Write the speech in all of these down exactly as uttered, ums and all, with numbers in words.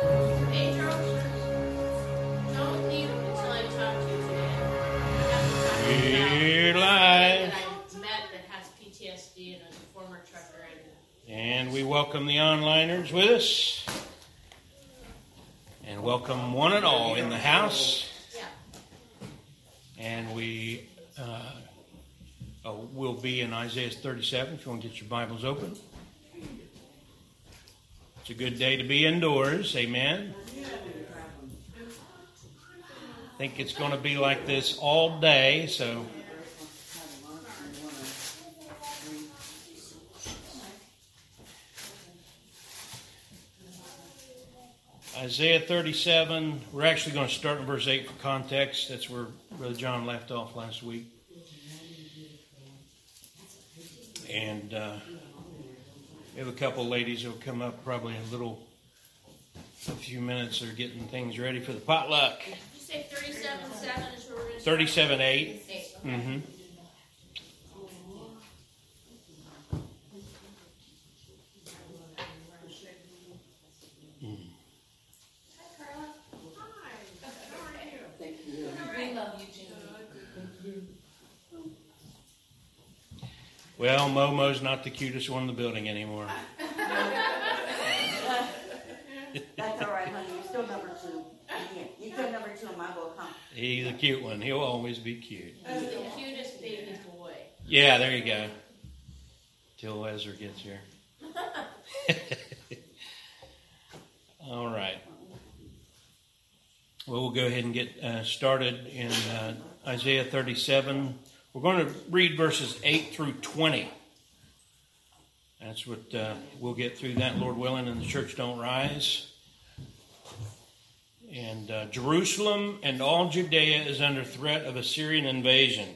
Hey, Charles. Don't leave until I talk to you today. We're live. That I met that has P T S D and is a former trucker. And we welcome the onliners with us. And welcome one and all in the house. Yeah. And we uh, oh, will be in Isaiah thirty-seven if you want to get your Bibles open. It's a good day to be indoors. Amen. I think it's going to be like this all day, so... Isaiah thirty-seven, we're actually going to start in verse eight for context. That's where Brother John left off last week. And uh, we have a couple of ladies who will come up probably in a little, a few minutes. They're getting things ready for the potluck. Did you say thirty-seven seven is where we're going to start? thirty-seven eight. eight. Okay. Mm-hmm. Well, Momo's not the cutest one in the building anymore. That's all right, honey. You're still number two. Yeah, you're still number two in my book, huh? He's a cute one. He'll always be cute. He's the cutest baby boy. Yeah, there you go. Till Ezra gets here. All right. Well, we'll go ahead and get uh, started in uh, Isaiah thirty-seven. We're going to read verses eight through twenty. That's what uh, we'll get through that, Lord willing, and the church don't rise. And uh, Jerusalem and all Judea is under threat of Assyrian invasion.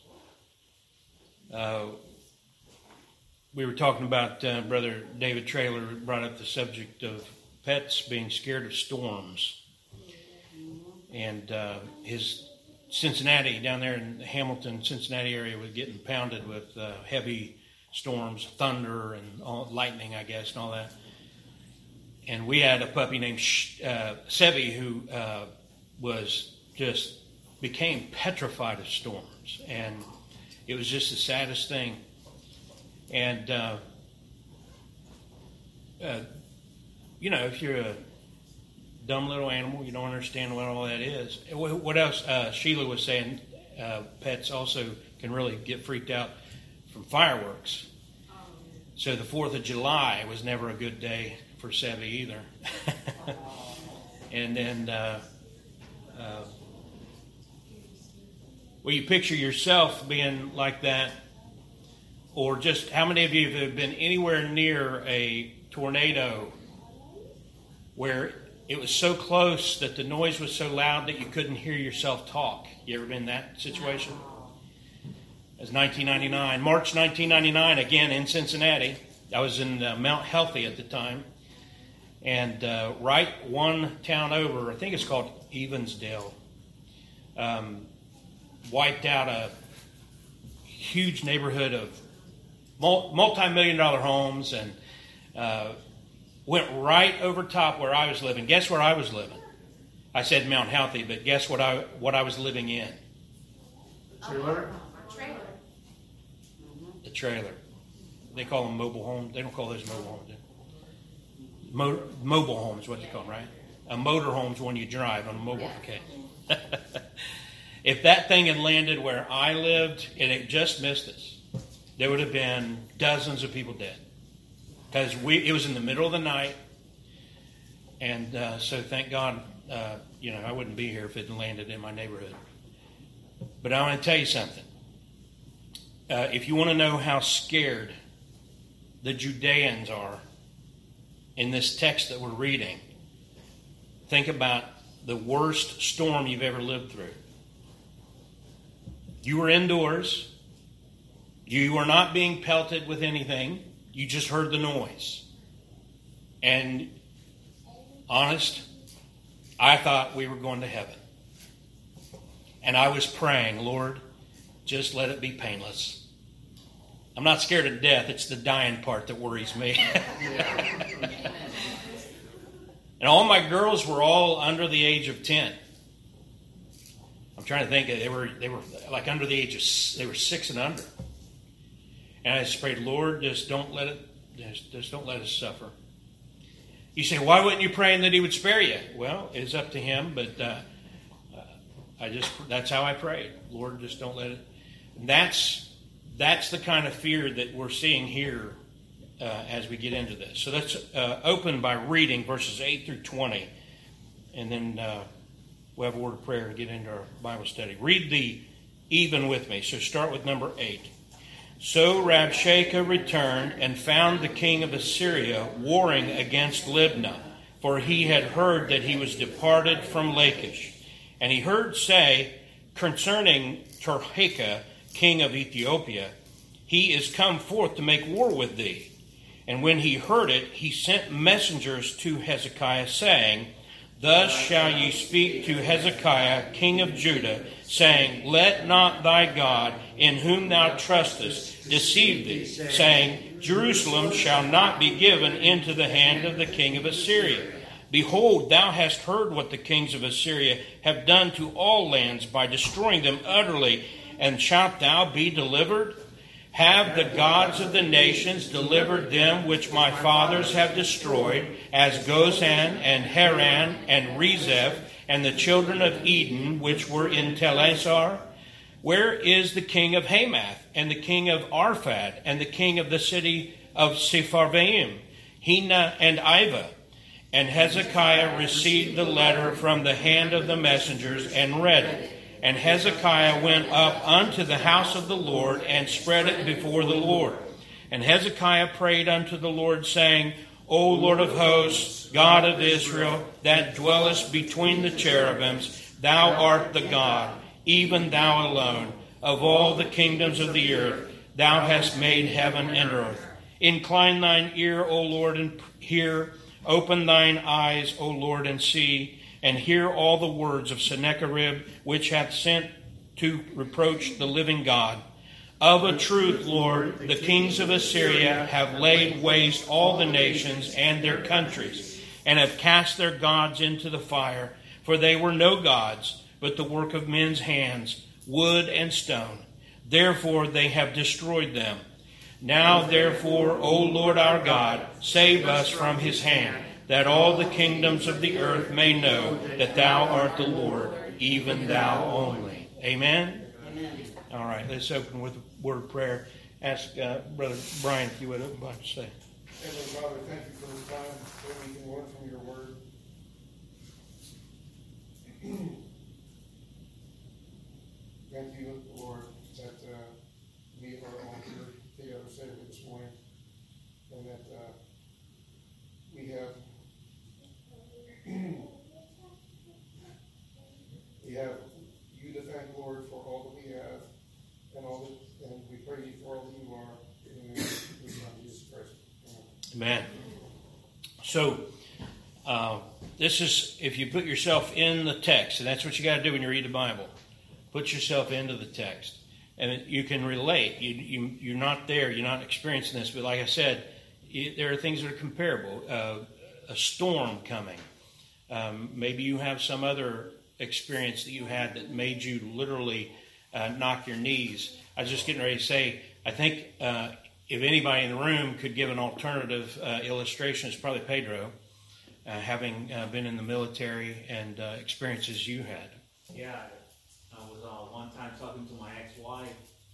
Uh, we were talking about, uh, Brother David Traylor brought up the subject of pets being scared of storms. And uh, his Cincinnati, down there in the Hamilton, Cincinnati area, was getting pounded with uh, heavy storms, thunder, and all, lightning, I guess, and all that. And we had a puppy named uh, Sebi who uh, was just became petrified of storms, and it was just the saddest thing. And uh, uh, you know, if you're a dumb little animal, you don't understand what all that is. What else? Uh, Sheila was saying, uh, pets also can really get freaked out from fireworks. So the fourth of July was never a good day for Sebi either. And then, uh, uh, well, you picture yourself being like that, or just how many of you have been anywhere near a tornado where it was so close that the noise was so loud that you couldn't hear yourself talk? You ever been in that situation? It was nineteen ninety-nine. March nineteen ninety-nine, again in Cincinnati. I was in uh, Mount Healthy at the time. And uh, right one town over, I think it's called Evansdale, um, wiped out a huge neighborhood of multi-million dollar homes and uh, went right over top where I was living. Guess where I was living? I said Mount Healthy, but guess what I what I was living in? Trailer. Trailer. The trailer. They call them mobile homes. They don't call those mobile homes. Mo- mobile home is what they call them, right? A motor home is when you drive on a mobile. Okay. If that thing had landed where I lived and it just missed us, there would have been dozens of people dead. Because we, it was in the middle of the night, and uh, so thank God, uh, you know, I wouldn't be here if it had landed in my neighborhood. But I want to tell you something. Uh, if you want to know how scared the Judeans are in this text that we're reading, think about the worst storm you've ever lived through. You were indoors. You were not being pelted with anything. You just heard the noise. And honest, I thought we were going to heaven. And I was praying, Lord, just let it be painless. I'm not scared of death. It's the dying part that worries me. And all my girls were all under the age of ten. I'm trying to think. They were they were like under the age of, they were six and under. And I just prayed, Lord, just don't let it, just, just don't let us suffer. You say, why wouldn't you pray that he would spare you? Well, it's up to him, but uh, uh, I just, that's how I prayed. Lord, just don't let it. And that's, that's the kind of fear that we're seeing here uh, as we get into this. So let's uh, open by reading verses eight through twenty. And then uh, we'll have a word of prayer and get into our Bible study. Read the even with me. So start with number eight. So Rabshakeh returned and found the king of Assyria warring against Libnah, for he had heard that he was departed from Lachish. And he heard say concerning Tirhakah, king of Ethiopia, he is come forth to make war with thee. And when he heard it, he sent messengers to Hezekiah, saying, Thus shall ye speak to Hezekiah, king of Judah, saying, Let not thy God, in whom thou trustest, deceive thee, saying, Jerusalem shall not be given into the hand of the king of Assyria. Behold, thou hast heard what the kings of Assyria have done to all lands by destroying them utterly, and shalt thou be delivered? Have the gods of the nations delivered them which my fathers have destroyed, as Gozan and Haran and Rezeph and the children of Eden which were in Telassar? Where is the king of Hamath and the king of Arphad and the king of the city of Sepharvaim, Hena and Iva? And Hezekiah received the letter from the hand of the messengers and read it. And Hezekiah went up unto the house of the Lord and spread it before the Lord. And Hezekiah prayed unto the Lord, saying, O Lord of hosts, God of Israel, that dwellest between the cherubims, thou art the God, even thou alone, of all the kingdoms of the earth. Thou hast made heaven and earth. Incline thine ear, O Lord, and hear. Open thine eyes, O Lord, and see. And hear all the words of Sennacherib, which hath sent to reproach the living God. Of a truth, Lord, the kings of Assyria have laid waste all the nations and their countries, and have cast their gods into the fire. For they were no gods, but the work of men's hands, wood and stone. Therefore they have destroyed them. Now therefore, O Lord our God, save us from his hand, that all the kingdoms of the earth may know that thou art the Lord, even thou only. Amen? Amen. All right, let's open with a word of prayer. Ask uh, Brother Brian if you would open Bible to say. Heavenly Father, thank you for this time that we can learn from your word. Thank you, Lord, that uh, we are on here together safely this morning, and that uh, we have we have you to thank, Lord, for all that we have, and all that, and we praise you for all that you are. In the name of Jesus Christ. Amen. Amen. So, uh, this is, if you put yourself in the text, and that's what you got to do when you read the Bible, put yourself into the text, and you can relate. You, you, you're not there, you're not experiencing this, but like I said, you, there are things that are comparable. Uh, a storm coming. Um, maybe you have some other experience that you had that made you literally uh, knock your knees. I was just getting ready to say, I think uh, if anybody in the room could give an alternative uh, illustration, it's probably Pedro, uh, having uh, been in the military and uh, experiences you had. Yeah, I was uh, one time talking to my ex-wife,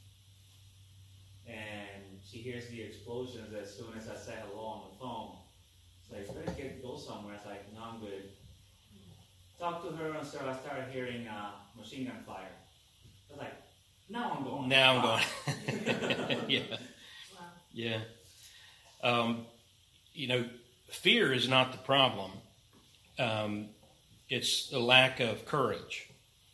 and she hears the explosions as soon as I say hello on the phone. So I better get go somewhere. I was like, no, I'm good. Talked to her, and so I started hearing uh, machine gun fire. I was like, now I'm going. Now I'm going. Yeah. Wow. Yeah. Um, you know, fear is not the problem. Um, it's the lack of courage.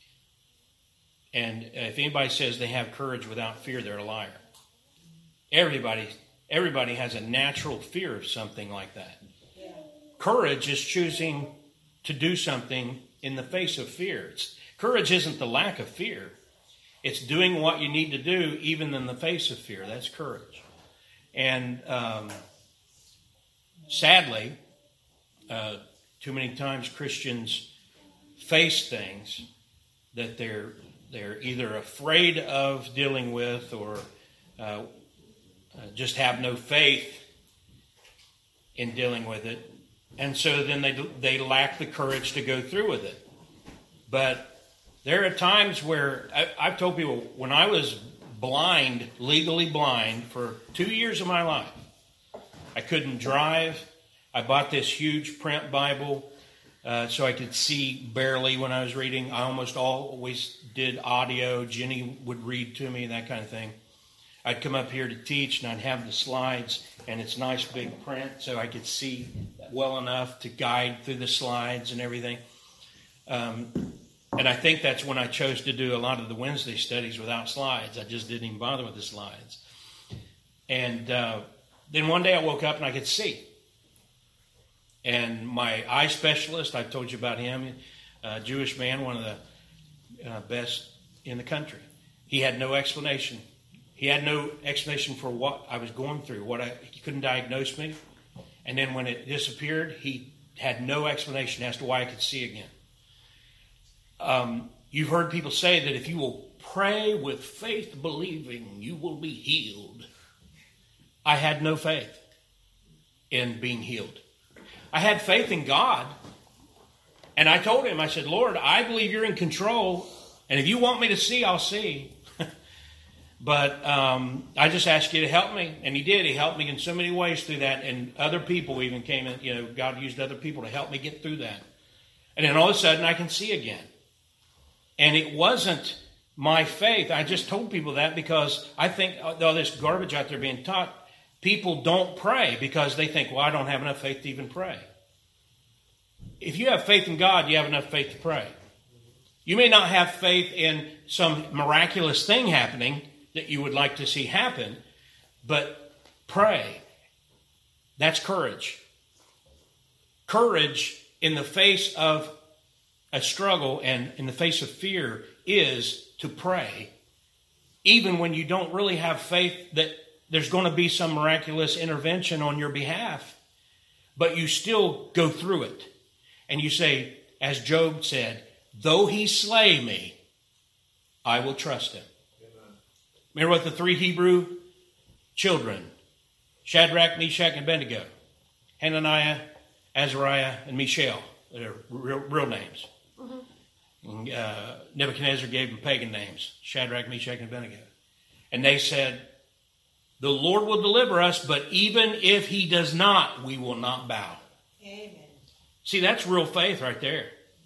And if anybody says they have courage without fear, they're a liar. Everybody, everybody has a natural fear of something like that. Yeah. Courage is choosing to do something in the face of fear. It's, courage isn't the lack of fear. It's doing what you need to do even in the face of fear. That's courage. And um, sadly, uh, too many times Christians face things that they're they're either afraid of dealing with or uh, uh, just have no faith in dealing with it. And so then they they lack the courage to go through with it. But there are times where I, I've told people, when I was blind, legally blind, for two years of my life, I couldn't drive. I bought this huge print Bible uh, so I could see barely when I was reading. I almost always did audio. Jenny would read to me, that kind of thing. I'd come up here to teach, and I'd have the slides, and it's nice big print, so I could see well enough to guide through the slides and everything. Um, and I think that's when I chose to do a lot of the Wednesday studies without slides. I just didn't even bother with the slides. And uh, then one day I woke up and I could see. And my eye specialist, I've told you about him, a Jewish man, one of the uh, best in the country. He had no explanation. He had no explanation for what I was going through. What I, he couldn't diagnose me. And then when it disappeared, he had no explanation as to why I could see again. Um, you've heard people say that if you will pray with faith believing, you will be healed. I had no faith in being healed. I had faith in God. And I told him, I said, Lord, I believe you're in control. And if you want me to see, I'll see. But um, I just asked you to help me. And he did. He helped me in so many ways through that. And other people even came in. You know, God used other people to help me get through that. And then all of a sudden I can see again. And it wasn't my faith. I just told people that because I think all this garbage out there being taught, people don't pray because they think, well, I don't have enough faith to even pray. If you have faith in God, you have enough faith to pray. You may not have faith in some miraculous thing happening that you would like to see happen, but pray. That's courage. Courage in the face of a struggle and in the face of fear is to pray, even when you don't really have faith that there's going to be some miraculous intervention on your behalf, but you still go through it. And you say, as Job said, though he slay me, I will trust him. Amen. Remember what the three Hebrew children, Shadrach, Meshach, and Abednego, Hananiah, Azariah, and Mishael, they're real, real names. Mm-hmm. Uh, Nebuchadnezzar gave them pagan names, Shadrach, Meshach, and Abednego. And they said, the Lord will deliver us, but even if he does not, we will not bow. Amen. See, that's real faith right there.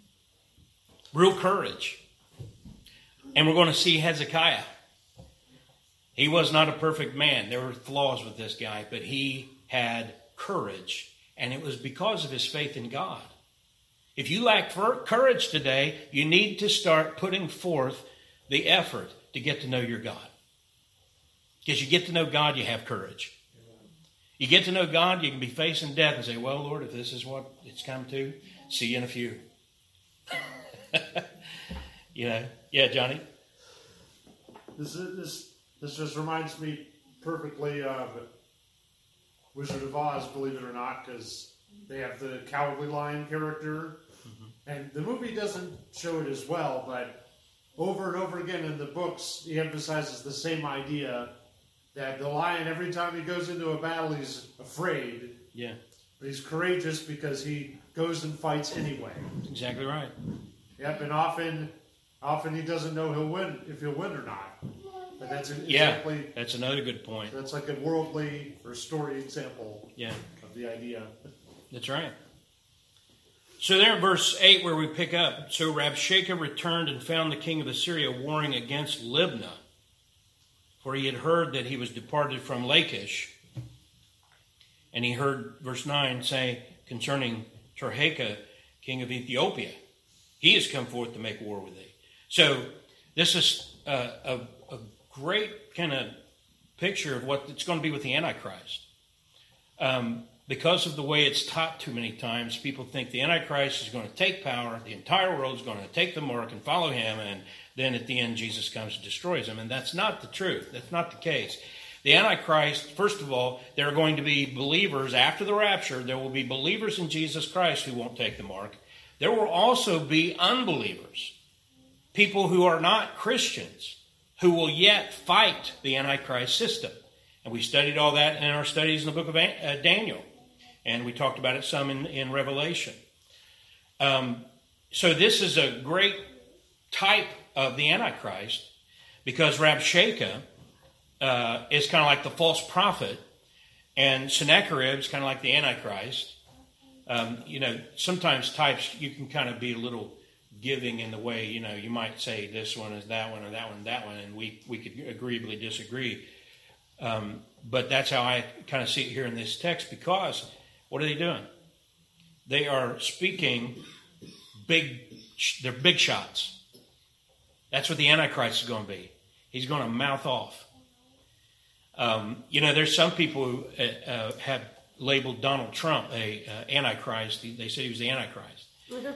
Real courage. And we're going to see Hezekiah. He was not a perfect man. There were flaws with this guy, but he had courage. And it was because of his faith in God. If you lack courage today, you need to start putting forth the effort to get to know your God. Because you get to know God, you have courage. You get to know God, you can be facing death and say, well, Lord, if this is what it's come to, see you in a few. You know? Yeah, Johnny? This, is, this, this just reminds me perfectly of Wizard of Oz, believe it or not, because they have the Cowardly Lion character. Mm-hmm. And the movie doesn't show it as well, but over and over again in the books, he emphasizes the same idea that the lion, every time he goes into a battle, he's afraid. Yeah. But he's courageous because he goes and fights anyway. Exactly right. Yep, and often, often he doesn't know he'll win if he'll win or not. But that's exactly. Yeah, that's another good point. That's like a worldly or story example. Yeah. Of the idea. That's right. So there in verse eight where we pick up, so Rabshakeh returned and found the king of Assyria warring against Libnah, for he had heard that he was departed from Lachish. And he heard, verse nine, say concerning Tirhakah, king of Ethiopia, he has come forth to make war with thee. So this is a, a, a great kind of picture of what it's going to be with the Antichrist. Um, because of the way it's taught too many times, people think the Antichrist is going to take power, the entire world is going to take the mark and follow him, and then at the end Jesus comes and destroys him. And that's not the truth. That's not the case. The Antichrist, first of all, there are going to be believers after the rapture. There will be believers in Jesus Christ who won't take the mark. There will also be unbelievers, people who are not Christians, who will yet fight the Antichrist system. And we studied all that in our studies in the book of Daniel. And we talked about it some in, in Revelation. Um, so this is a great type of the Antichrist, because Rabshakeh uh, is kind of like the false prophet, and Sennacherib is kind of like the Antichrist. Um, you know, sometimes types, you can kind of be a little giving in the way, you know, you might say this one is that one, or that one is that one, and we, we could agreeably disagree. Um, but that's how I kind of see it here in this text, because what are they doing? They are speaking big, they're big shots. That's what the Antichrist is going to be. He's going to mouth off. Um, you know, there's some people who uh, uh, have labeled Donald Trump a uh, Antichrist. They said he was the Antichrist.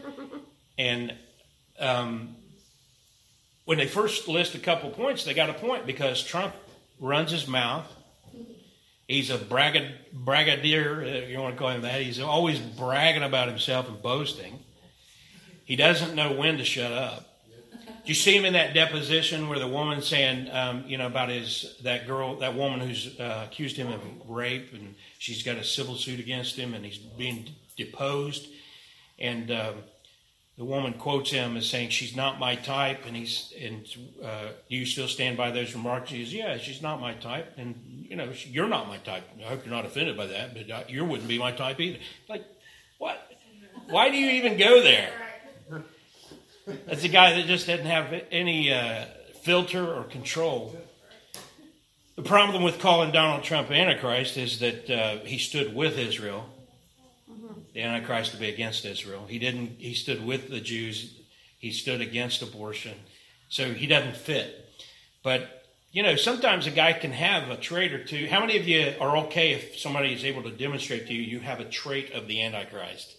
And um, when they first list a couple points, they got a point, because Trump runs his mouth. He's a braggad, bragadier, uh, you want to call him that. He's always bragging about himself and boasting. He doesn't know when to shut up. Did you see him in that deposition where the woman saying, um, you know, about his, that girl, that woman who's uh, accused him of rape, and she's got a civil suit against him, and he's being deposed. And um, the woman quotes him as saying, she's not my type. And he's, and uh, do you still stand by those remarks? He says, yeah, she's not my type. And, you know, she, you're not my type. I hope you're not offended by that, but you wouldn't be my type either. Like, what? Why do you even go there? That's a guy that just doesn't have any uh, filter or control. The problem with calling Donald Trump Antichrist is that uh, he stood with Israel. The Antichrist to be against Israel. He didn't. He stood with the Jews. He stood against abortion. So he doesn't fit. But, you know, sometimes a guy can have a trait or two. How many of you are okay if somebody is able to demonstrate to you you have a trait of the Antichrist?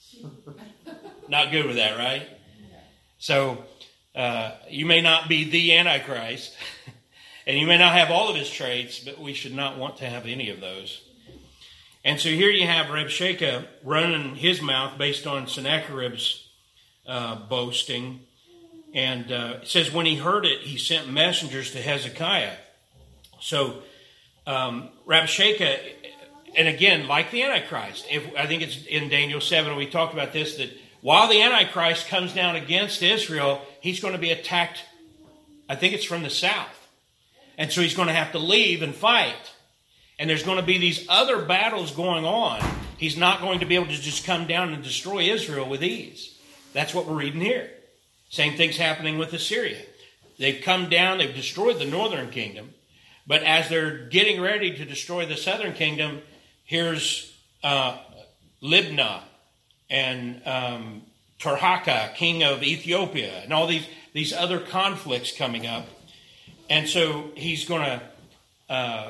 Not good with that, right? So uh, you may not be the Antichrist, and you may not have all of his traits, but we should not want to have any of those. And so here you have Rabshakeh running his mouth based on Sennacherib's uh, boasting. And uh, it says when he heard it, he sent messengers to Hezekiah. So um, Rabshakeh, and again, like the Antichrist, if, I think it's in Daniel seven, we talked about this, that while the Antichrist comes down against Israel, he's going to be attacked, I think it's from the south. And so he's going to have to leave and fight. And there's going to be these other battles going on. He's not going to be able to just come down and destroy Israel with ease. That's what we're reading here. Same thing's happening with Assyria. They've come down, they've destroyed the northern kingdom. But as they're getting ready to destroy the southern kingdom, here's uh, Libnah and um, Tirhakah, king of Ethiopia, and all these, these other conflicts coming up. And so he's going to uh,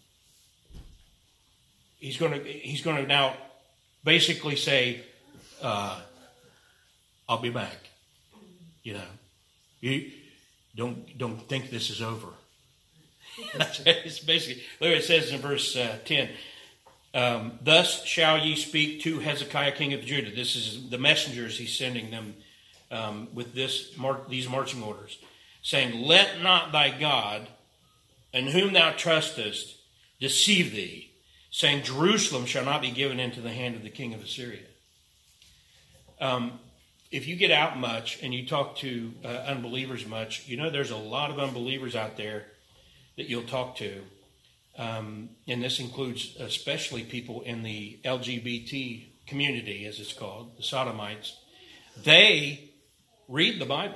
he's going to he's going to now basically say, uh, "I'll be back." You know, you don't don't think this is over. It's basically look what it says in verse uh, ten. Um, Thus shall ye speak to Hezekiah, king of Judah. This is the messengers he's sending them um, with this mar- these marching orders, saying, "Let not thy God, in whom thou trustest, deceive thee, saying, Jerusalem shall not be given into the hand of the king of Assyria." Um, if you get out much and you talk to uh, unbelievers much, you know there's a lot of unbelievers out there that you'll talk to. Um, and this includes especially people in the L G B T community, as it's called, the Sodomites. They read the Bible.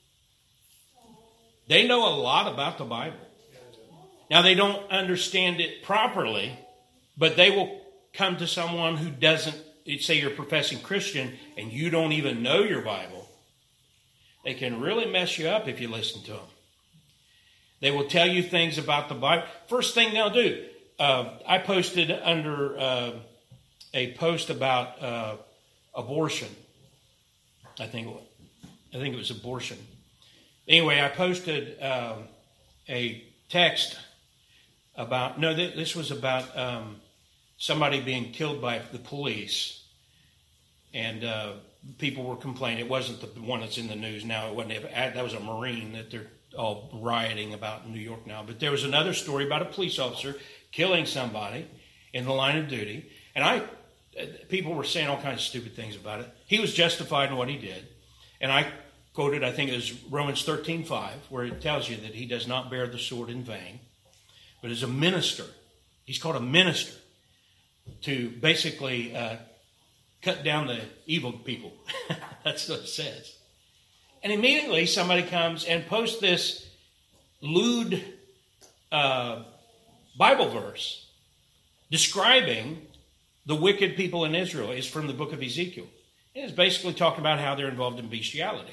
They know a lot about the Bible. Now, they don't understand it properly, but they will come to someone who doesn't, say you're a professing Christian and you don't even know your Bible. They can really mess you up if you listen to them. They will tell you things about the Bible. First thing they'll do, uh, I posted under uh, a post about uh, abortion. I think, I think it was abortion. Anyway, I posted uh, a text about, no, th- this was about um, somebody being killed by the police. And uh, people were complaining. It wasn't the one that's in the news now. It wasn't. That was a Marine that they're all rioting about in New York now. But there was another story about a police officer killing somebody in the line of duty. And I, people were saying all kinds of stupid things about it. He was justified in what he did. And I quoted, I think it was Romans thirteen five, where it tells you that he does not bear the sword in vain, but as a minister. He's called a minister to basically uh, cut down the evil people. That's what it says. And immediately somebody comes and posts this lewd uh, Bible verse describing the wicked people in Israel. Is from the book of Ezekiel. And it's basically talking about how they're involved in bestiality.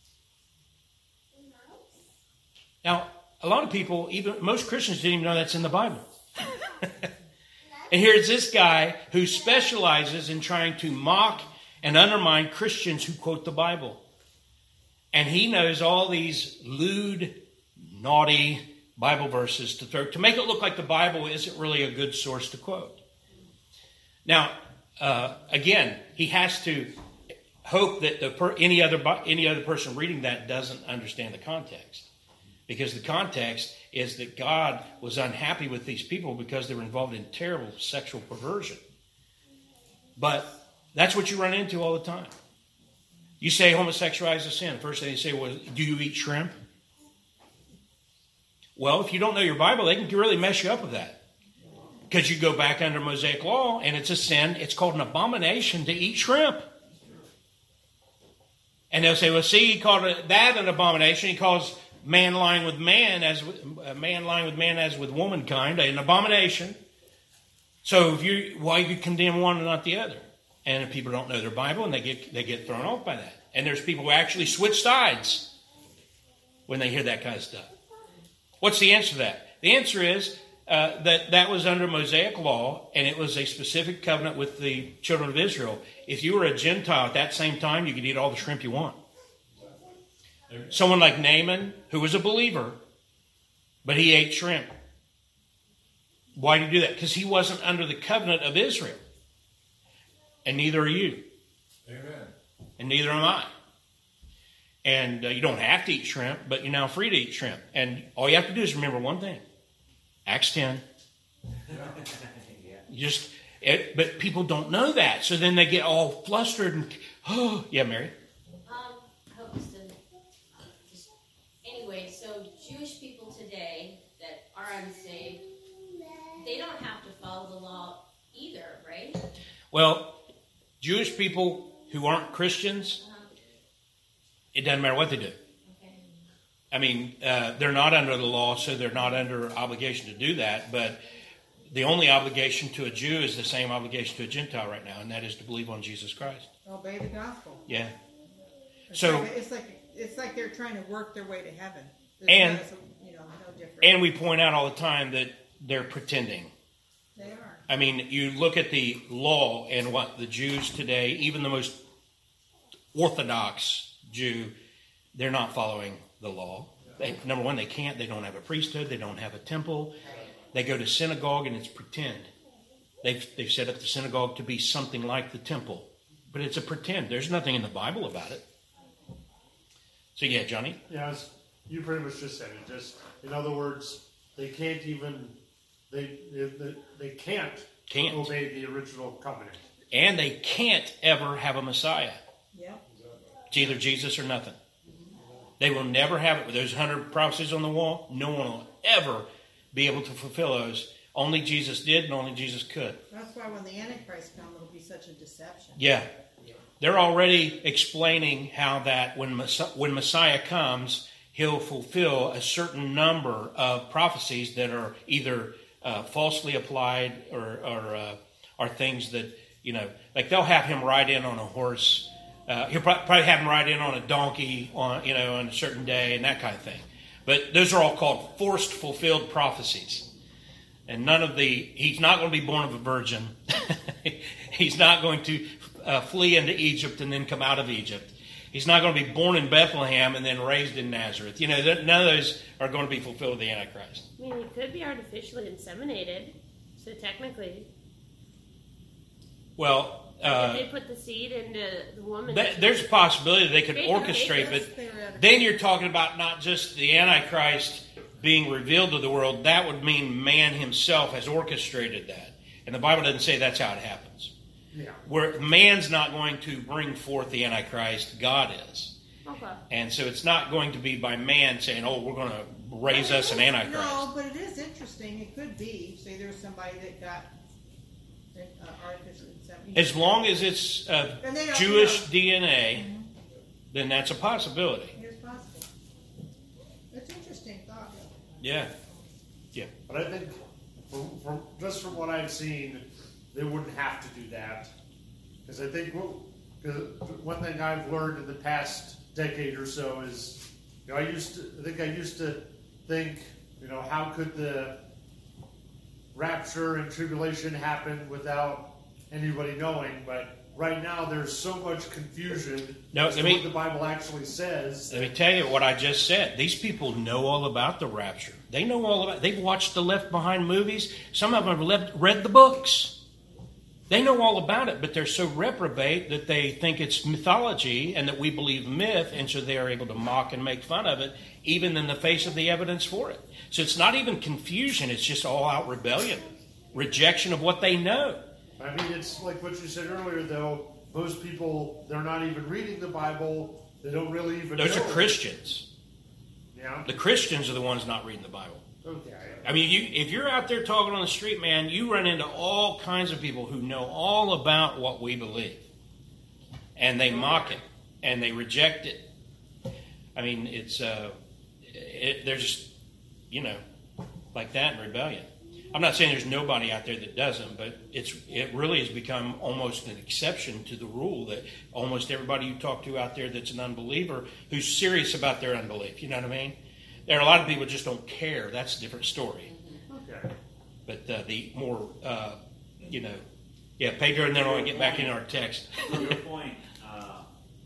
Now, a lot of people, even most Christians, didn't even know that's in the Bible. And here's this guy who specializes in trying to mock and undermine Christians who quote the Bible. And he knows all these lewd, naughty Bible verses to throw, to make it look like the Bible isn't really a good source to quote. Now, uh, again, he has to hope that the per, any other any other person reading that doesn't understand the context. Because the context is that God was unhappy with these people because they were involved in terrible sexual perversion. But that's what you run into all the time. You say homosexuality is a sin. First thing they say, well, do you eat shrimp? Well, if you don't know your Bible, they can really mess you up with that. Because you go back under Mosaic law, and it's a sin. It's called an abomination to eat shrimp. And they'll say, well, see, he called that an abomination. He calls man lying with man as uh, man lying with man as with womankind an abomination. So if you why you condemn one and not the other? And if people don't know their Bible, and they get they get thrown off by that. And there's people who actually switch sides when they hear that kind of stuff. What's the answer to that? The answer is uh, that that was under Mosaic law, and it was a specific covenant with the children of Israel. If you were a Gentile at that same time, you could eat all the shrimp you want. Someone like Naaman, who was a believer, but he ate shrimp. Why did he do that? Because he wasn't under the covenant of Israel. And neither are you. Amen. And neither am I. And uh, you don't have to eat shrimp, but you're now free to eat shrimp. And all you have to do is remember one thing. Acts ten. You just, it, but people don't know that. So then they get all flustered and, oh, yeah, Mary? Um, I hope this doesn't. Just, anyway, so Jewish people today that are unsaved, they don't have to follow the law either, right? Well, Jewish people who aren't Christians, Uh-huh. it doesn't matter what they do. Okay. I mean, uh, they're not under the law, so they're not under obligation to do that. But the only obligation to a Jew is the same obligation to a Gentile right now, and that is to believe on Jesus Christ. Obey the gospel. Yeah. It's So, like, it's like it's like they're trying to work their way to heaven. There's And- no- you know, no different. and we point out all the time that they're pretending. They are. I mean, you look at the law and what the Jews today, even the most Orthodox Jew, they're not following the law. They, number one, they can't. They don't have a priesthood. They don't have a temple. They go to synagogue and it's pretend. They've, they've set up the synagogue to be something like the temple. But it's a pretend. There's nothing in the Bible about it. So yeah, Johnny? Yeah, it's, you pretty much just said it. Just in other words, they can't even they they, they can't, Can't. obey the original covenant. And they can't ever have a Messiah. Yep. It's either Jesus or nothing. They will never have it. With those hundred prophecies on the wall, no one will ever be able to fulfill those. Only Jesus did, and only Jesus could. That's why when the Antichrist comes, it'll be such a deception. Yeah. They're already explaining how that when Messiah, when Messiah comes, he'll fulfill a certain number of prophecies that are either uh, falsely applied or, or uh, are things that, you know, like they'll have him ride in on a horse. Uh, he'll probably have him ride in on a donkey on, you know, on a certain day and that kind of thing. But those are all called forced fulfilled prophecies. And none of the, he's not going to be born of a virgin. He's not going to uh, flee into Egypt and then come out of Egypt. He's not going to be born in Bethlehem and then raised in Nazareth. You know, none of those are going to be fulfilled with the Antichrist. I mean, he could be artificially inseminated, so technically, Well, uh, if they put the seed into the woman, th- there's a possibility they could Maybe, orchestrate, maybe but then you're talking about not just the Antichrist being revealed to the world. That would mean man himself has orchestrated that. And the Bible doesn't say that's how it happens. Yeah. Where man's not going to bring forth the Antichrist, God is. okay. And so it's not going to be by man saying, oh, we're going to raise us an Antichrist. No, but it is interesting. It could be. Say there's somebody that got uh, artificial insemination. As long as it's uh, And they don't Jewish know. D N A, then that's a possibility. It's possible. That's an interesting thought. Yeah. Yeah. But I think, from, from just from what I've seen, they wouldn't have to do that. Because I think what, cause one thing I've learned in the past decade or so is, you know, I used to, I think I used to think, you know, how could the rapture and tribulation happen without anybody knowing? But right now there's so much confusion No, as let to me- what the Bible actually says. Let me tell you what I just said. These people know all about the rapture. They know all about. They've watched the Left Behind movies. Some of them have left, read the books. They know all about it, but they're so reprobate that they think it's mythology and that we believe myth, and so they are able to mock and make fun of it, even in the face of the evidence for it. So it's not even confusion; it's just all-out rebellion, rejection of what they know. I mean, it's like what you said earlier, though. Most people, they're not even reading the Bible. They don't really even Those know. are Christians. Yeah. The Christians are the ones not reading the Bible. Okay. I mean, you, if you're out there talking on the street, man, you run into all kinds of people who know all about what we believe. And they mock it. And they reject it. I mean, it's, uh, it, they're just, you know, like that in rebellion. I'm not saying there's nobody out there that doesn't, but it's it really has become almost an exception to the rule that almost everybody you talk to out there that's an unbeliever who's serious about their unbelief. You know what I mean? There are a lot of people who just don't care. That's a different story. Okay. But uh, the more, uh, you know, yeah, Pedro, and then I'll get back into our text. To your point, uh,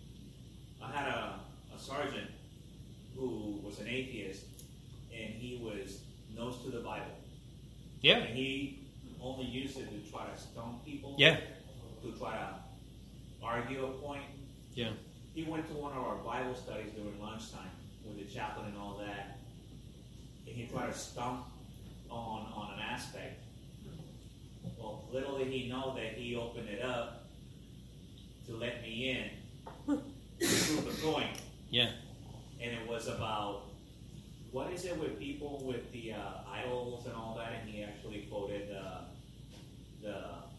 I had a, a sergeant who was an atheist, and he was nose to the Bible. Yeah, And he only used it to try to stump people. yeah, To try to argue a point. yeah. He went to one of our Bible studies during lunchtime with the chaplain and all that, and he tried to stump on on an aspect. Well, little did he know that he opened it up to let me in to prove a point, Yeah. and it was about what is it with people with the uh, idols and all that, and he actually quoted uh, the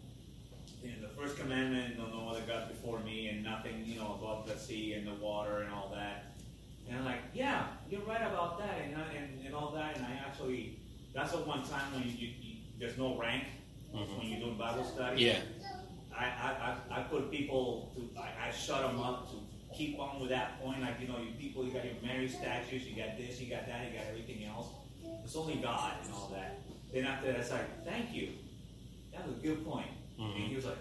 in the first commandment, "No no other God before me," and nothing, you know, above the sea and the water and all that. And I'm like, yeah, you're right about that, and and, and all that. And I actually, that's the one time when you, you, you there's no rank Mhm. when you're doing Bible study. Yeah. I, I, I I put people to, I, I shut them up to keep on with that point. Like, you know, you people, you got your Mary statues, you got this, you got that, you got everything else. It's only God and all that. Then after that, it's like, thank you. That was a good point. Mhm. And he was like,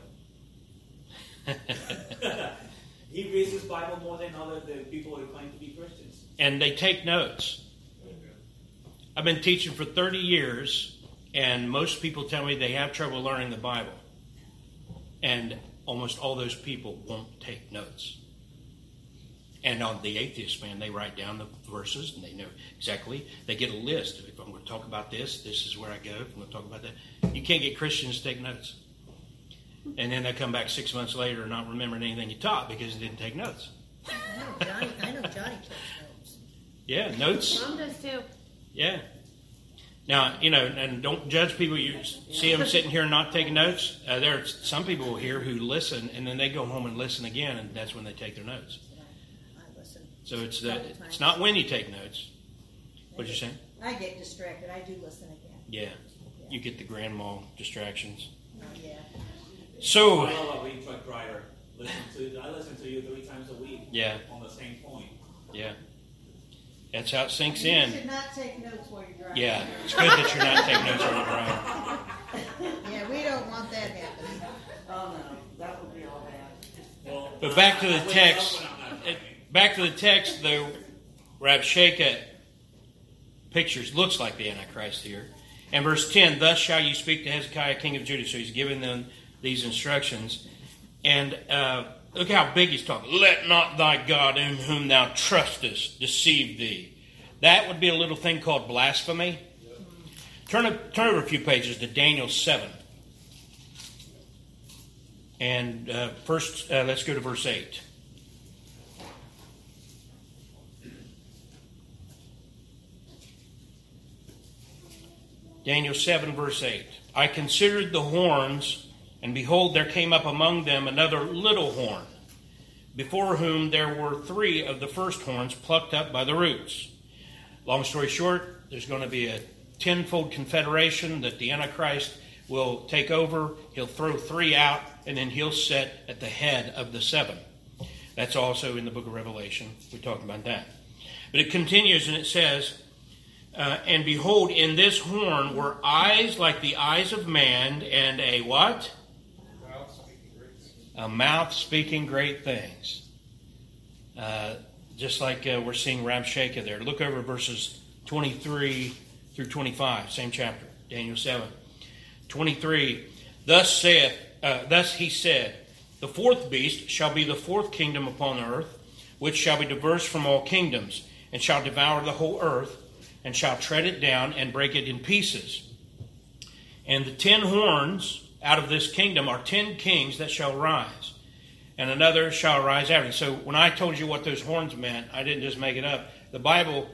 he reads his Bible more than other the people who claim to be Christians. And they take notes. I've been teaching for thirty years, and most people tell me they have trouble learning the Bible. And almost all those people won't take notes. And on the atheist, man, they write down the verses, and they know exactly. They get a list. If I'm going to talk about this, this is where I go. If I'm going to talk about that. You can't get Christians to take notes. And then they come back six months later not remembering anything you taught because you didn't take notes. I know Johnny, I know Johnny takes notes. Yeah, notes. Mom does too. Yeah. Now, you know, and don't judge people. You see them sitting here and not taking notes. Uh, there are some people here who listen, and then they go home and listen again, and that's when they take their notes. I listen. So it's the, it's not when you take notes. What'd you say? I get distracted. I do listen again. Yeah. You get the grandma distractions. Oh, yeah. So, I love a read truck driver. Listen to, I listen to you three times a week. Yeah. On the same point. yeah. That's how it sinks You in. should not take notes while you're driving. Yeah. It's good that you're not taking notes on the drive. Yeah, we don't want that happening. Oh, no, that would be all bad. Well, But back to the I wake text. up when I'm not It, driving. back to the text, though, Rabshakeh pictures, looks like the Antichrist here. And verse ten, thus shall you speak to Hezekiah, king of Judah. So he's giving them these instructions. And uh, look how big he's talking. Let not thy God in whom thou trustest deceive thee. That would be a little thing called blasphemy. Turn, up, turn over a few pages to Daniel seven. And uh, first, uh, let's go to verse eight. Daniel seven, verse eight. I considered the horns, and behold, there came up among them another little horn, before whom there were three of the first horns plucked up by the roots. Long story short, there's going to be a tenfold confederation that the Antichrist will take over. He'll throw three out, and then he'll sit at the head of the seven. That's also in the book of Revelation. We're talking about that. But it continues, and it says, uh, and behold, in this horn were eyes like the eyes of man, and a what? Mouth speaking great things. A mouth speaking great things. Uh, just like uh, we're seeing Rabshakeh there. Look over verses twenty-three through twenty-five, same chapter, Daniel seven. twenty-three, thus saith, uh, thus he said, the fourth beast shall be the fourth kingdom upon earth, which shall be diverse from all kingdoms, and shall devour the whole earth, and shall tread it down and break it in pieces. And the ten horns out of this kingdom are ten kings that shall rise, and another shall rise after. So when I told you what those horns meant, I didn't just make it up. The Bible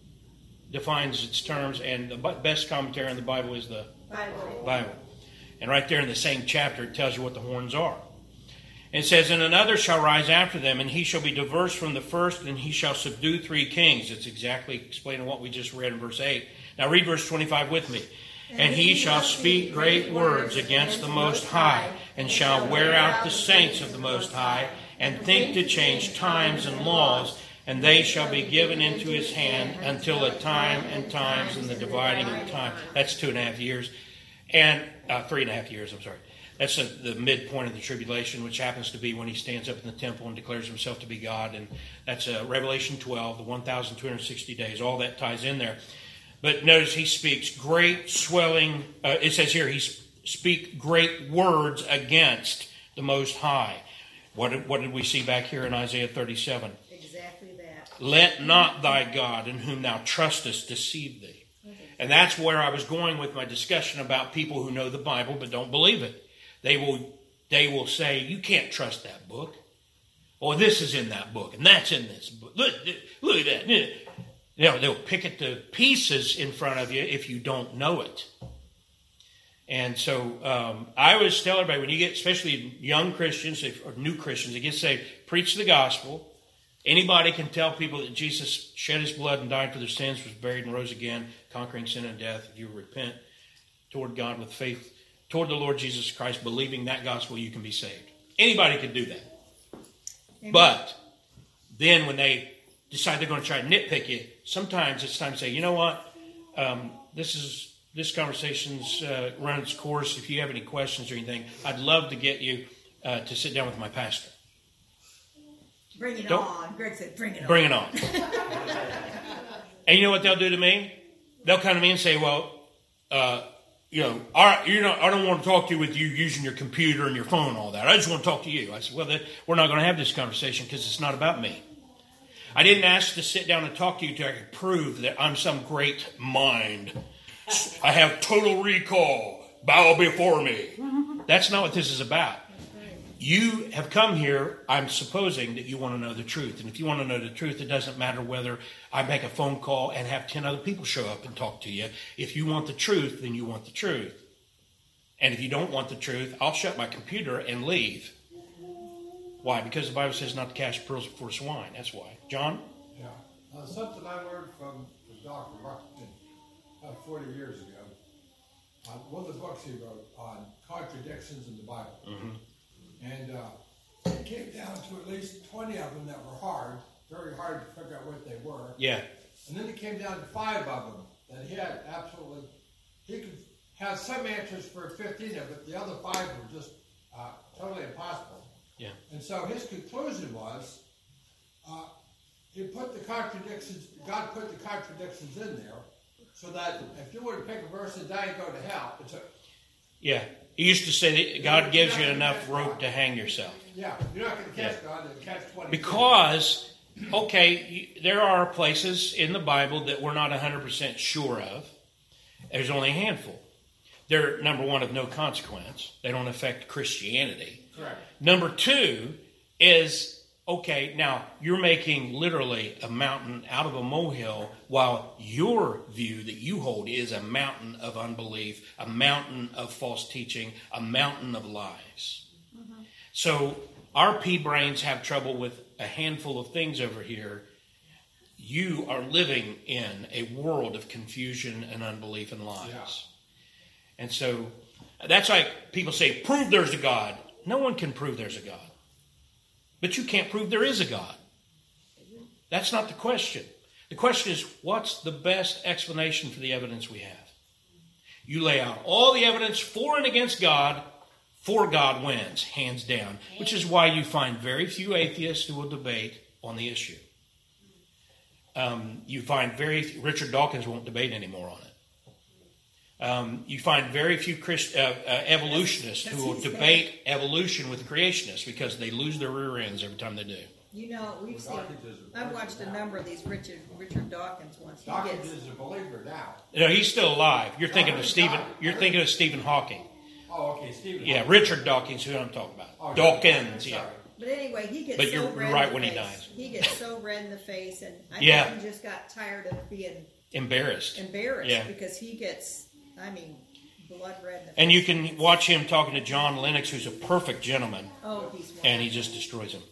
defines its terms, and the best commentary on the Bible is the Bible. Bible. And right there in the same chapter, it tells you what the horns are. And it says, and another shall rise after them, and he shall be diverse from the first, and he shall subdue three kings. It's exactly explaining what we just read in verse eight. Now read verse twenty-five with me. And he shall speak great words against the Most High, and shall wear out the saints of the Most High, and think to change times and laws, and they shall be given into his hand until a time and times and the dividing of time. That's two and a half years. And uh, three and a half years, I'm sorry. That's a, the midpoint of the tribulation, which happens to be when he stands up in the temple and declares himself to be God. And that's uh, Revelation twelve, the one thousand two hundred sixty days. All that ties in there. But notice he speaks great swelling, uh, it says here, he speak great words against the Most High. What did, what did we see back here in Isaiah thirty-seven? Exactly that. Let not thy God in whom thou trustest deceive thee. And that's where I was going with my discussion about people who know the Bible but don't believe it. They will, they will say, you can't trust that book. Or this is in that book, and that's in this book. Look, look at that. You know, they'll pick it to pieces in front of you if you don't know it. And so um, I always tell everybody, when you get, especially young Christians or new Christians, that get saved, preach the gospel. Anybody can tell people that Jesus shed his blood and died for their sins, was buried and rose again, conquering sin and death. If you repent toward God with faith toward the Lord Jesus Christ, believing that gospel, you can be saved. Anybody can do that. Amen. But then when they decide they're going to try to nitpick you, sometimes it's time to say, you know what, um, this is this conversation's uh, run its course. If you have any questions or anything, I'd love to get you uh, to sit down with my pastor. Bring it Don't- on. Greg said, bring it Bring on. it on. And you know what they'll do to me? They'll come to me and say, well, uh, you know, I, you know, I don't want to talk to you with you using your computer and your phone and all that. I just want to talk to you. I said, well, then we're not going to have this conversation because it's not about me. I didn't ask to sit down and talk to you till I could prove that I'm some great mind. I have total recall. Bow before me. That's not what this is about. You have come here, I'm supposing that you want to know the truth. And if you want to know the truth, it doesn't matter whether I make a phone call and have ten other people show up and talk to you. If you want the truth, then you want the truth. And if you don't want the truth, I'll shut my computer and leave. Why? Because the Bible says not to cast pearls before swine. That's why. John? Yeah. Uh, something I learned from Doctor Buxton about forty years ago. Uh, one of the books he wrote on contradictions in the Bible. Mm-hmm. And uh, it came down to at least twenty of them that were hard, very hard to figure out what they were. Yeah. And then it came down to five of them that he had absolutely, he could have some answers for fifteen of it. The other five were just uh, totally impossible. Yeah. And so his conclusion was, uh, He put the contradictions, God put the contradictions in there so that if you were to pick a verse and die and go to hell, it's a, Yeah. He used to say that God gives you enough rope to hang yourself. yeah, you're not going to catch Yeah. God and catch twenty. Because, okay, there are places in the Bible that we're not one hundred percent sure of. There's only a handful. They're, number one, of no consequence. They don't affect Christianity. Correct. Number two is, okay, now you're making literally a mountain out of a molehill while your view that you hold is a mountain of unbelief, a mountain of false teaching, a mountain of lies. Mm-hmm. So our pea brains have trouble with a handful of things over here. You are living in a world of confusion and unbelief and lies. Yeah. And so that's like people say, prove there's a God. No one can prove there's a God. But you can't prove there is a God. That's not the question. The question is, what's the best explanation for the evidence we have? You lay out all the evidence for and against God, for God wins, hands down. Which is why you find very few atheists who will debate on the issue. Um, you find very, Richard Dawkins won't debate anymore on it. Um, you find very few Christ, uh, uh, evolutionists who will debate evolution with creationists because they lose their rear ends every time they do. You know, we've seen, I've watched a number of these Richard Richard Dawkins ones. He Dawkins gets, is a believer now. No, he's still alive. You're thinking of Stephen. You're thinking of Stephen Hawking. Oh, okay, Stephen. Yeah, Richard Dawkins, who I'm talking about. Oh, Dawkins, yeah. sorry. but anyway, he gets But so you're- red you're in right the when he face. dies. He gets so red in the face, and I Yeah. think he just got tired of being Embarrassed. embarrassed Yeah. because he gets, I mean, blood red in the face. And you can watch him talking to John Lennox, who's a perfect gentleman, Oh, he's wonderful. and he just destroys him.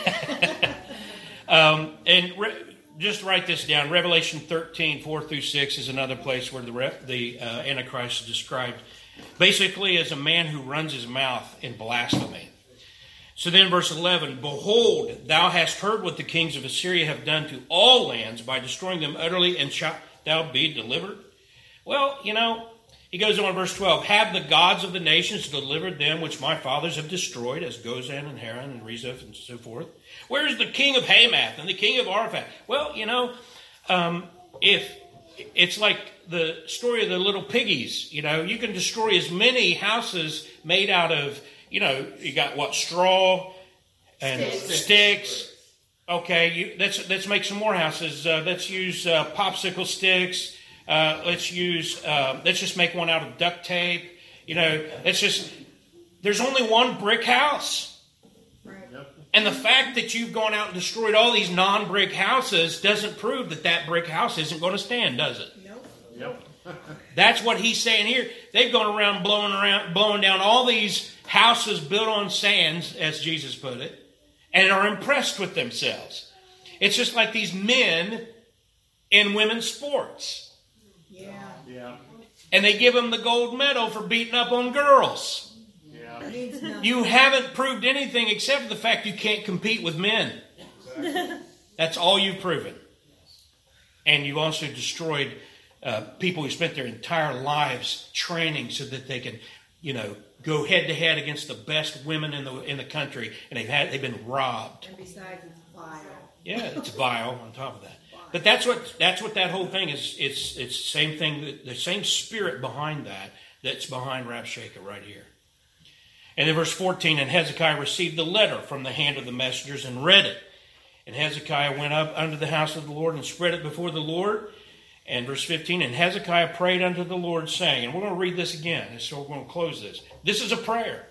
um, and re- just write this down. Revelation thirteen, four through six is another place where the, re- the uh, Antichrist is described basically as a man who runs his mouth in blasphemy. So then verse eleven, behold, thou hast heard what the kings of Assyria have done to all lands by destroying them utterly, and shalt thou be delivered? Well, you know, he goes on in verse twelve, have the gods of the nations delivered them which my fathers have destroyed, as Gozan and Haran and Rezeph and so forth? Where is the king of Hamath and the king of Arphaxad? Well, you know, um, if it's like the story of the little piggies, you know, you can destroy as many houses made out of, you know, you got what, straw and Sticks. sticks. Okay, you, let's let's make some more houses. Uh, let's use uh, popsicle sticks. Uh, let's use. Uh, let's just make one out of duct tape. You know, let's just. There's only one brick house, Right. and the fact that you've gone out and destroyed all these non-brick houses doesn't prove that that brick house isn't going to stand, does it? Nope. Yep. That's what he's saying here. They've gone around blowing around, blowing down all these houses built on sands, as Jesus put it, and are impressed with themselves. It's just like these men in women's sports. Yeah. Yeah. And they give them the gold medal for beating up on girls. Yeah. Means nothing. You haven't proved anything except for the fact you can't compete with men. That's all you've proven. And you've also destroyed uh, people who spent their entire lives training so that they can, you know, go head to head against the best women in the in the country, and they've had they've been robbed. And besides, it's vile. Yeah, it's vile on top of that. But that's what that's what that whole thing is. It's it's the same thing, the same spirit behind that that's behind Rabshakeh right here. And in verse fourteen, and Hezekiah received the letter from the hand of the messengers and read it. And Hezekiah went up unto the house of the Lord and spread it before the Lord. And verse fifteen, and Hezekiah prayed unto the Lord, saying, and we're going to read this again, and so we're going to close this. This is a prayer.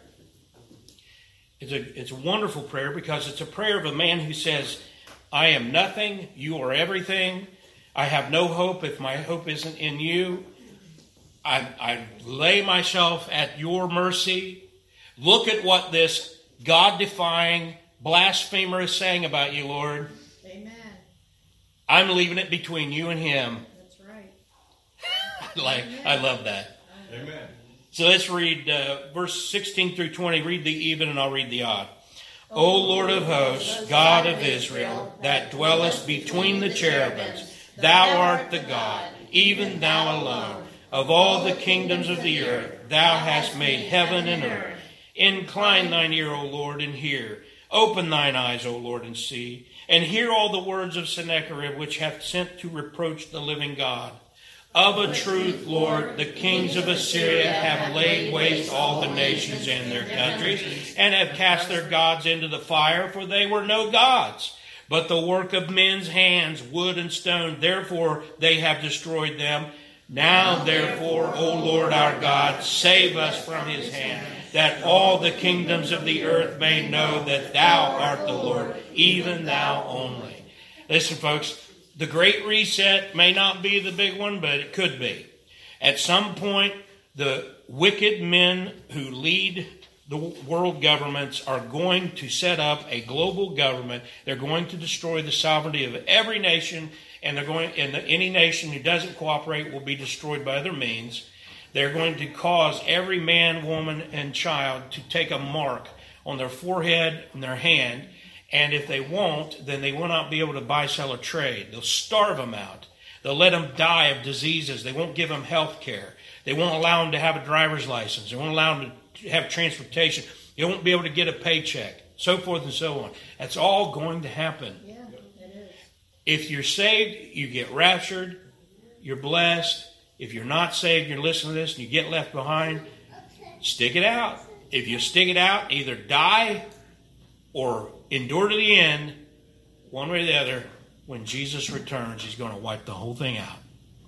It's a, it's a wonderful prayer because it's a prayer of a man who says, I am nothing, you are everything. I have no hope if my hope isn't in you. I, I lay myself at your mercy. Look at what this God-defying blasphemer is saying about you, Lord. Amen. I'm leaving it between you and him. That's right. Like, I love that. Amen. So let's read uh, verse sixteen through twenty. Read the even and I'll read the odd. O Lord of hosts, God of Israel, that dwellest between the cherubims, thou art the God, even thou alone. Of all the kingdoms of the earth, thou hast made heaven and earth. Incline thine ear, O Lord, and hear. Open thine eyes, O Lord, and see. and hear all the words of Sennacherib, which hath sent to reproach the living God. Of a truth, Lord, the kings of Assyria have laid waste all the nations and their countries, and have cast their gods into the fire, for they were no gods, but the work of men's hands, wood and stone. Therefore they have destroyed them. Now, therefore, O Lord our God, save us from his hand, that all the kingdoms of the earth may know that thou art the Lord, even thou only. Listen, folks, the Great Reset may not be the big one, but it could be. At some point, the wicked men who lead the world governments are going to set up a global government. They're going to destroy the sovereignty of every nation, and they're going, and any nation who doesn't cooperate will be destroyed by other means. They're going to cause every man, woman, and child to take a mark on their forehead and their hand. And if they won't, then they will not be able to buy, sell, or trade. They'll starve them out. They'll let them die of diseases. They won't give them health care. They won't allow them to have a driver's license. They won't allow them to have transportation. They won't be able to get a paycheck, so forth and so on. That's all going to happen. Yeah, it is. If you're saved, you get raptured. You're blessed. If you're not saved, you're listening to this, and you get left behind, stick it out. If you stick it out, either die or endure to the end, one way or the other. When Jesus returns, he's going to wipe the whole thing out.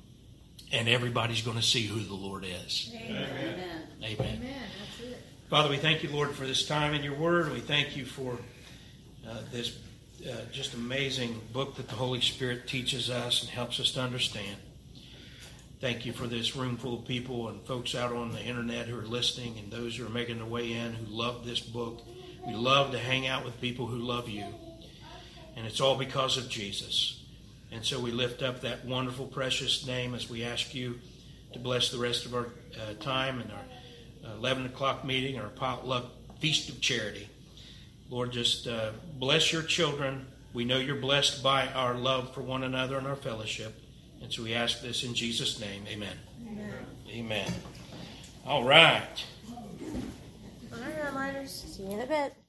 And everybody's going to see who the Lord is. Amen. Amen. Amen. That's it. Father, we thank you, Lord, for this time in your word. We thank you for uh, this uh, just amazing book that the Holy Spirit teaches us and helps us to understand. Thank you for this room full of people and folks out on the internet who are listening, and those who are making their way in who love this book. We love to hang out with people who love you. And it's all because of Jesus. And so we lift up that wonderful, precious name as we ask you to bless the rest of our uh, time and our uh, eleven o'clock meeting, our potluck feast of charity. Lord, just uh, bless your children. We know you're blessed by our love for one another and our fellowship. And so we ask this in Jesus' name. Amen. Amen. Amen. All right. All right, Redliners. See you in a bit.